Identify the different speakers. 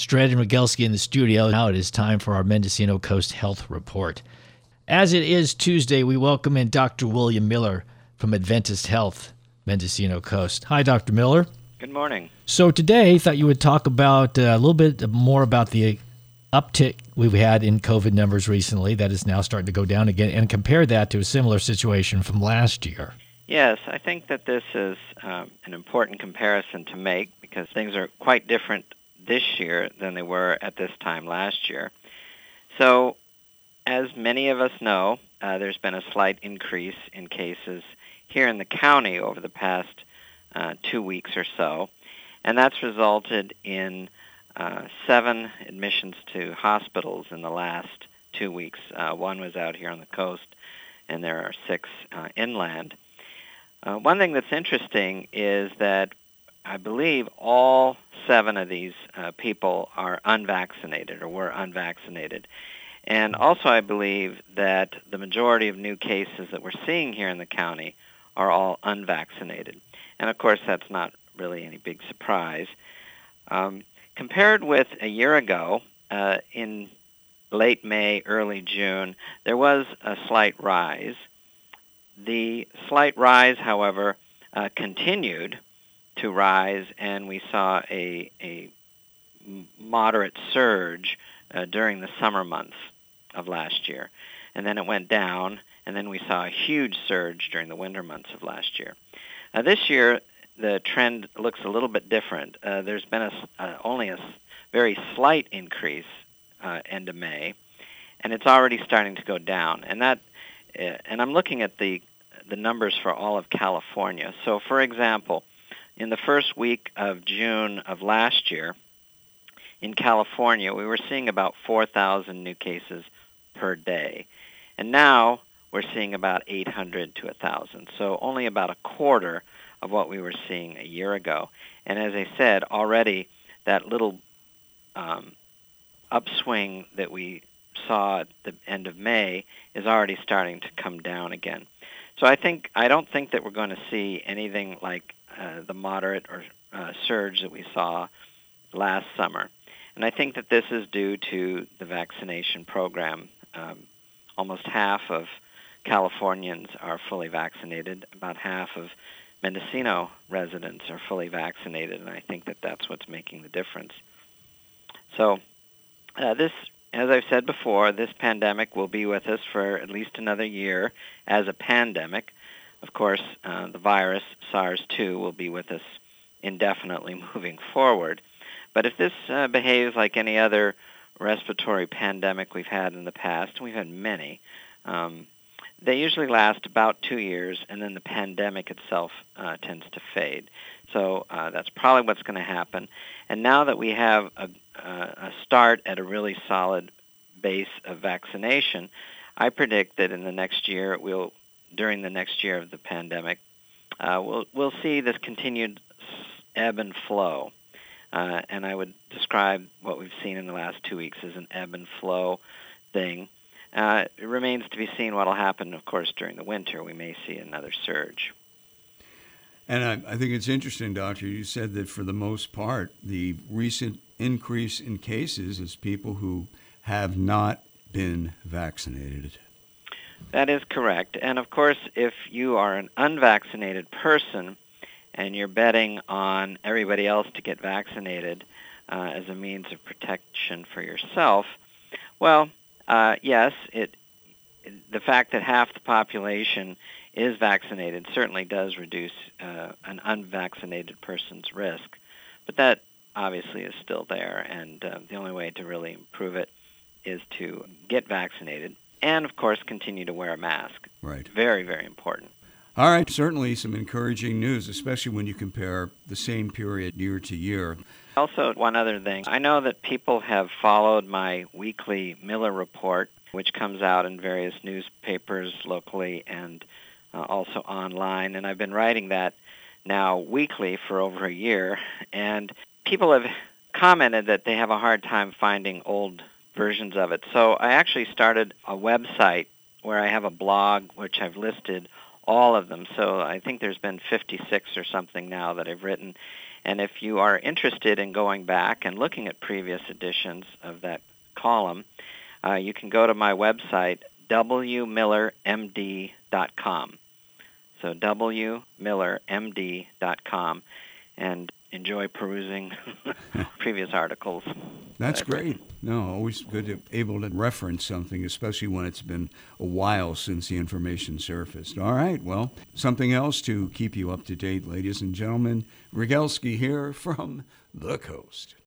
Speaker 1: Stratton Rogelski in the studio. Now it is time for our Mendocino Coast Health Report. As it is Tuesday, we welcome in Dr. William Miller from Adventist Health, Mendocino Coast. Hi, Dr. Miller.
Speaker 2: Good morning.
Speaker 1: So today, I thought you would talk about a little bit more about the uptick we've had in COVID numbers recently that is now starting to go down again, and compare that to a similar situation from last year.
Speaker 2: Yes, I think that this is an important comparison to make because things are quite different this year than they were at this time last year. So, as many of us know, there's been a slight increase in cases here in the county over the past 2 weeks or so, and that's resulted in 7 admissions to hospitals in the last 2 weeks. One was out here on the coast, and there are 6 inland. One thing that's interesting is that I believe all 7 of these people are unvaccinated or were unvaccinated. And also I believe that the majority of new cases that we're seeing here in the county are all unvaccinated. And of course that's not really any big surprise. Compared with a year ago, in late May, early June, there was a slight rise. The slight rise, however, continued to rise, and we saw a moderate surge during the summer months of last year. And then it went down, and then we saw a huge surge during the winter months of last year. This year, the trend looks a little bit different. There's been only a very slight increase end of May, and it's already starting to go down. And I'm looking at the numbers for all of California. So, for example, in the first week of June of last year, in California, we were seeing about 4,000 new cases per day. And now we're seeing about 800 to 1,000. So only about a quarter of what we were seeing a year ago. And as I said, already that little upswing that we saw at the end of May is already starting to come down again. So I don't think that we're going to see anything like the moderate or surge that we saw last summer. And I think that this is due to the vaccination program. Almost half of Californians are fully vaccinated. About half of Mendocino residents are fully vaccinated, and I think that that's what's making the difference. So this, as I've said before, this pandemic will be with us for at least another year as a pandemic. Of course, the virus, SARS-2, will be with us indefinitely moving forward. But if this behaves like any other respiratory pandemic we've had in the past, and we've had many, they usually last about 2 years, and then the pandemic itself tends to fade. So that's probably what's going to happen. And now that we have a start at a really solid base of vaccination, I predict that in the next year, during the next year of the pandemic, we'll see this continued ebb and flow. And I would describe what we've seen in the last 2 weeks as an ebb and flow thing. It remains to be seen what will happen, of course, during the winter. We may see another surge.
Speaker 3: And I think it's interesting, Doctor, you said that for the most part, the recent increase in cases is people who have not been vaccinated.
Speaker 2: That is correct. And, of course, if you are an unvaccinated person and you're betting on everybody else to get vaccinated as a means of protection for yourself, well, yes, the fact that half the population is vaccinated certainly does reduce an unvaccinated person's risk. But that obviously is still there, and the only way to really improve it is to get vaccinated and, of course, continue to wear a mask.
Speaker 3: Right.
Speaker 2: Very, very important.
Speaker 3: All right, certainly some encouraging news, especially when you compare the same period year to year.
Speaker 2: Also, one other thing. I know that people have followed my weekly Miller Report, which comes out in various newspapers locally and also online, and I've been writing that now weekly for over a year, and people have commented that they have a hard time finding old versions of it. So I actually started a website where I have a blog which I've listed all of them. So I think there's been 56 or something now that I've written. And if you are interested in going back and looking at previous editions of that column, you can go to my website, wmillermd.com. So wmillermd.com, and enjoy perusing previous articles.
Speaker 3: That's great. No, always good to be able to reference something, especially when it's been a while since the information surfaced. All right, well, something else to keep you up to date, ladies and gentlemen. Rygelski here from the Coast.